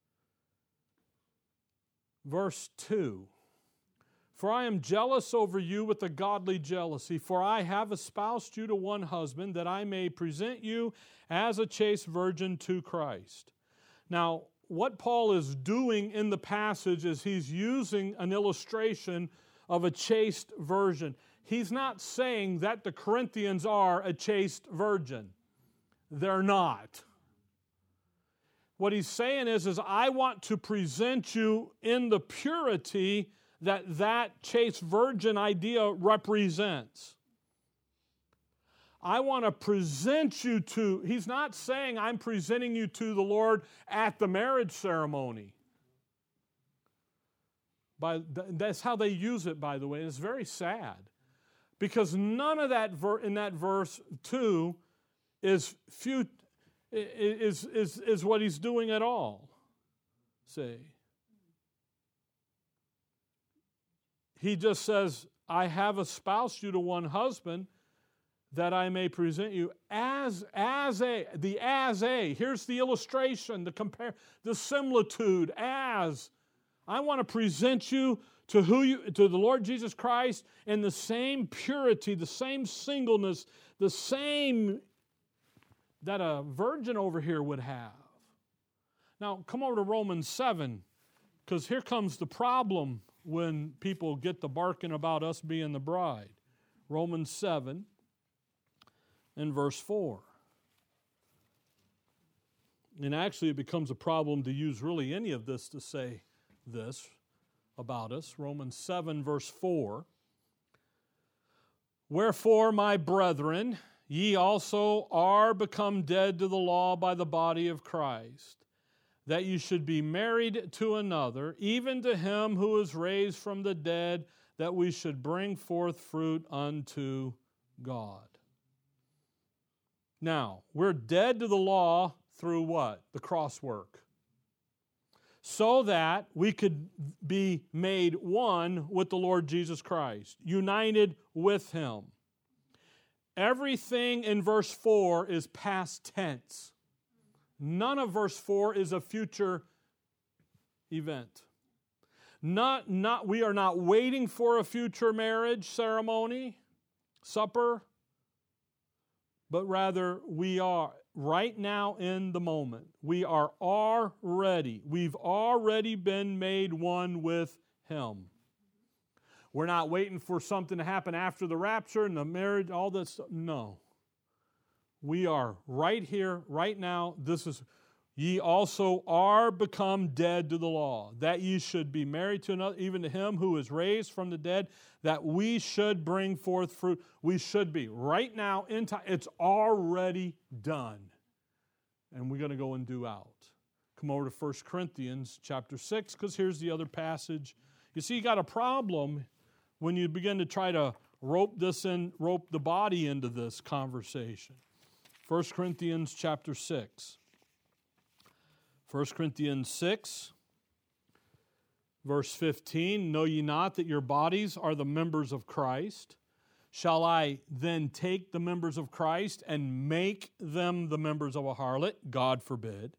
Verse two, for I am jealous over you with a godly jealousy, for I have espoused you to one husband, that I may present you as a chaste virgin to Christ. Now, what Paul is doing in the passage is he's using an illustration of a chaste virgin. He's not saying that the Corinthians are a chaste virgin. They're not. What he's saying is, is I want to present you in the purity that that chaste virgin idea represents. I want to present you to, he's not saying I'm presenting you to the Lord at the marriage ceremony. By, that's how they use it, by the way, and it's very sad. Because none of that ver, in that verse two is, fut, is, is, is what he's doing at all. See? He just says, I have espoused you to one husband, that I may present you as, as a, the as a, here's the illustration, the compare, the similitude, as. I want to present you to who you, to the Lord Jesus Christ in the same purity, the same singleness, the same that a virgin over here would have. Now, come over to Romans seven, because here comes the problem when people get the barking about us being the bride. Romans seven. In verse four. And actually it becomes a problem to use really any of this to say this about us. Romans seven verse four. Wherefore, my brethren, ye also are become dead to the law by the body of Christ, that you should be married to another, even to him who is raised from the dead, that we should bring forth fruit unto God. Now, we're dead to the law through what? The cross work. So that we could be made one with the Lord Jesus Christ, united with Him. Everything in verse four is past tense. None of verse four is a future event. Not, not, we are not waiting for a future marriage ceremony, supper, but rather we are right now in the moment. We are already, we've already been made one with Him. We're not waiting for something to happen after the rapture and the marriage, all this stuff. No. We are right here, right now. This is, ye also are become dead to the law, that ye should be married to another, even to him who is raised from the dead, that we should bring forth fruit. We should be. Right now, in time, it's already done. And we're going to go and do out. Come over to First Corinthians chapter six, because here's the other passage. You see, you got a problem when you begin to try to rope this in, rope the body into this conversation. First Corinthians chapter six. First Corinthians six, verse fifteen, know ye not that your bodies are the members of Christ? Shall I then take the members of Christ and make them the members of a harlot? God forbid.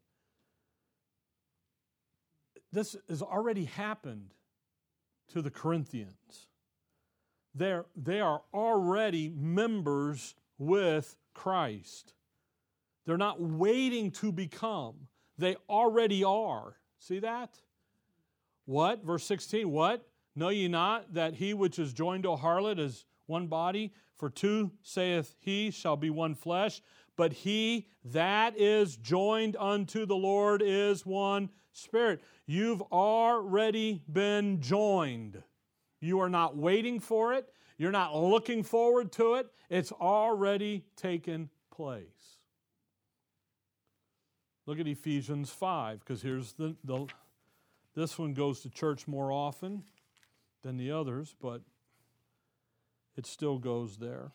This has already happened to the Corinthians. They're, they are already members with Christ. They're not waiting to become. They already are. See that? What? Verse sixteen, what? Know ye not that he which is joined to a harlot is one body? For two, saith he, shall be one flesh. But he that is joined unto the Lord is one spirit. You've already been joined. You are not waiting for it. You're not looking forward to it. It's already taken place. Look at Ephesians five, because here's the, the, this one goes to church more often than the others, but it still goes there.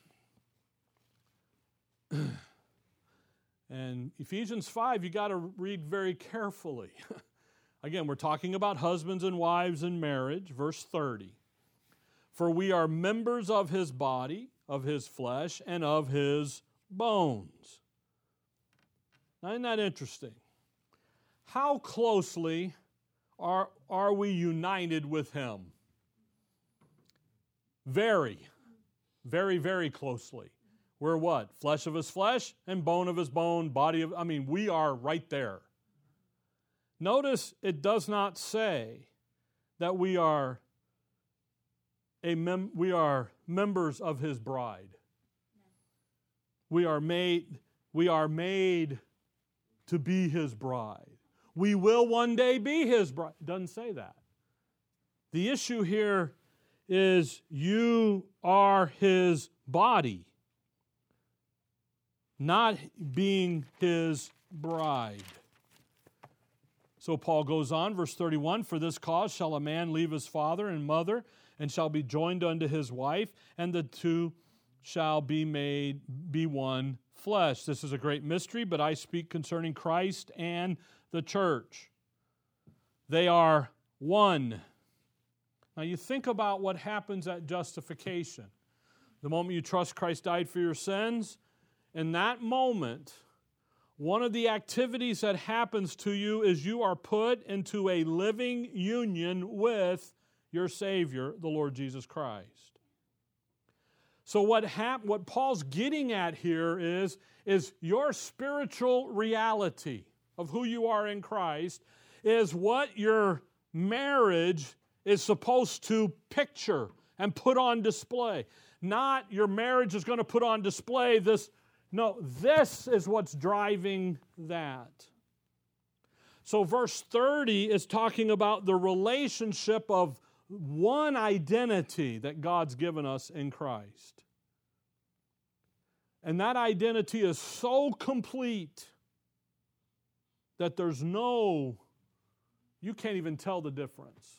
And Ephesians five, you got to read very carefully. Again, we're talking about husbands and wives in marriage, verse thirty. For we are members of His body, of His flesh, and of His bones. Now, isn't that interesting? How closely are, are we united with Him? Very, very, very closely. We're what? Flesh of His flesh and bone of His bone, body of, I mean, we are right there. Notice it does not say that we are a mem- we are members of His bride. We are made, we are made to be His bride. We will one day be His bride. It doesn't say that. The issue here is you are His body. not being his bride. So Paul goes on, verse thirty-one, for this cause shall a man leave his father and mother, and shall be joined unto his wife, and the two shall be made, be one flesh. This is a great mystery, but I speak concerning Christ and the church. They are one. Now you think about what happens at justification. The moment you trust Christ died for your sins, in that moment, one of the activities that happens to you is you are put into a living union with your Savior, the Lord Jesus Christ. So what hap- what Paul's getting at here is, is your spiritual reality of who you are in Christ is what your marriage is supposed to picture and put on display. Not your marriage is going to put on display this. No, this is what's driving that. So verse thirty is talking about the relationship of one identity that God's given us in Christ. And that identity is so complete that there's no, you can't even tell the difference.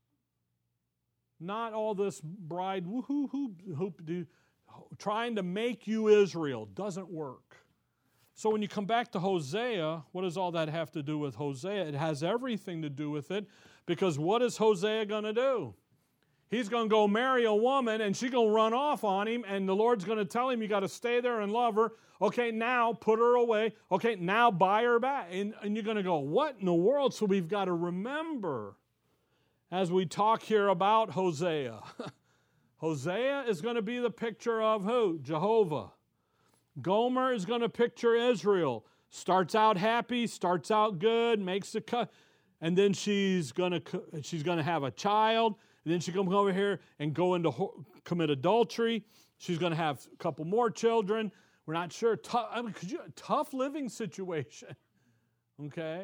Not all this bride, woohoo, hoop, hoop, do, trying to make you Israel doesn't work. So when you come back to Hosea, what does all that have to do with Hosea? It has everything to do with it, because what is Hosea going to do? He's going to go marry a woman, and she's going to run off on him, and the Lord's going to tell him, you got to stay there and love her. Okay, now put her away. Okay, now buy her back. And, and you're going to go, what in the world? So we've got to remember, as we talk here about Hosea, Hosea is going to be the picture of who? Jehovah. Gomer is going to picture Israel. Starts out happy, starts out good, makes the cut, and then she's going to she's going to have a child, and then she comes over here and go into commit adultery. She's going to have a couple more children. We're not sure. Tough, I mean, could you, tough living situation. Okay.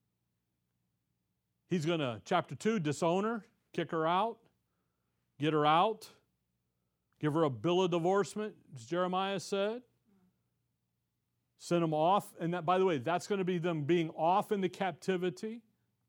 He's going to, chapter two, disown her, kick her out, get her out, give her a bill of divorcement, as Jeremiah said. Send them off. And that, by the way, that's going to be them being off into captivity.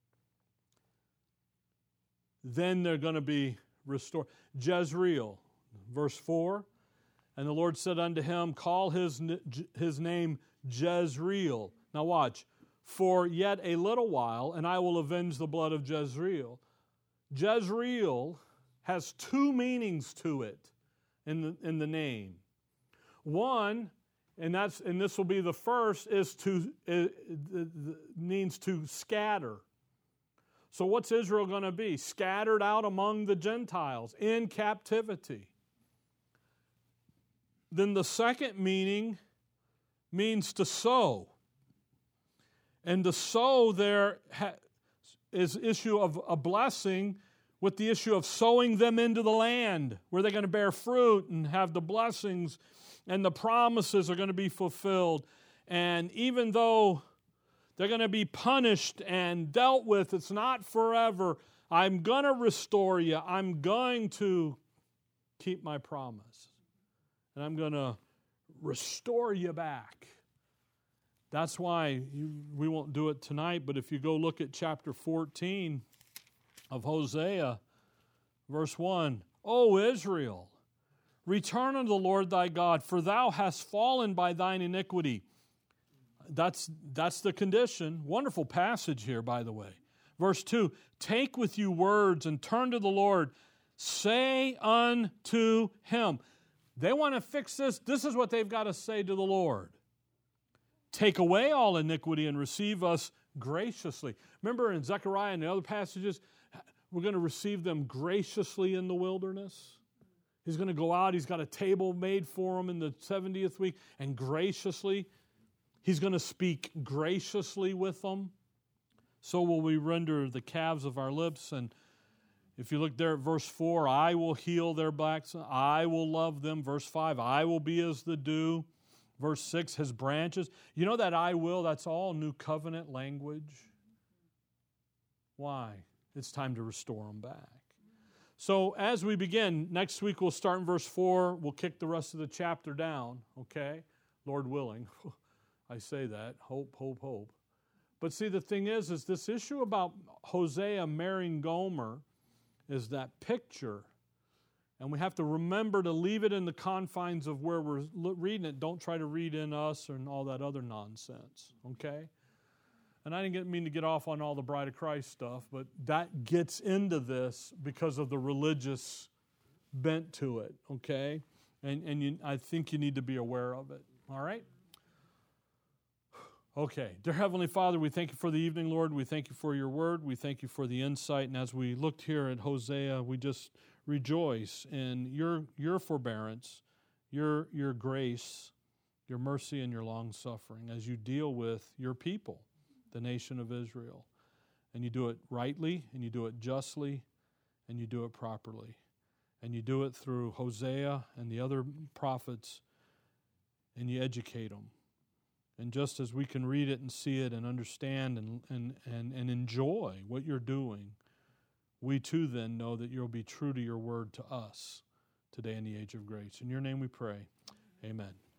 Then they're going to be restored. Jezreel, verse four. And the Lord said unto him, call his, his name Jezreel. Now watch. For yet a little while, and I will avenge the blood of Jezreel. Jezreel has two meanings to it in the, in the name. One, and that's and this will be the first, is to it, it, it means to scatter. So what's Israel going to be? Scattered out among the Gentiles in captivity. Then the second meaning means to sow. And to sow there is issue of a blessing with the issue of sowing them into the land where they're going to bear fruit and have the blessings and the promises are going to be fulfilled. And even though they're going to be punished and dealt with, it's not forever. I'm going to restore you. I'm going to keep my promise. And I'm going to restore you back. That's why you, we won't do it tonight, but if you go look at chapter fourteen of Hosea, verse one, O Israel, return unto the Lord thy God, for thou hast fallen by thine iniquity. That's, that's the condition. Wonderful passage here, by the way. Verse two, take with you words and turn to the Lord. Say unto him. They want to fix this. This is what they've got to say to the Lord. Take away all iniquity and receive us graciously. Remember in Zechariah and the other passages, we're going to receive them graciously in the wilderness. He's going to go out. He's got a table made for him in the seventieth week, and graciously, he's going to speak graciously with them. So will we render the calves of our lips. And if you look there at verse four, I will heal their backs. I will love them. Verse five, I will be as the dew. Verse six, his branches. You know that I will, that's all new covenant language. Why? It's time to restore them back. So as we begin, next week we'll start in verse four. We'll kick the rest of the chapter down, okay? Lord willing. I say that, hope, hope, hope. But see, the thing is, is this issue about Hosea marrying Gomer is that picture. And we have to remember to leave it in the confines of where we're reading it. Don't try to read in us and all that other nonsense, okay? And I didn't get, mean to get off on all the Bride of Christ stuff, but that gets into this because of the religious bent to it, okay? And, and you, I think you need to be aware of it, all right? Okay, dear Heavenly Father, we thank you for the evening, Lord. We thank you for your word. We thank you for the insight. And as we looked here at Hosea, we just rejoice in your, your forbearance, your, your grace, your mercy, and your long-suffering as you deal with your people, the nation of Israel. And you do it rightly, and you do it justly, and you do it properly. And you do it through Hosea and the other prophets, and you educate them. And just as we can read it and see it and understand and, and, and, and enjoy what you're doing, we too then know that you'll be true to your word to us today in the age of grace. In your name we pray. Amen.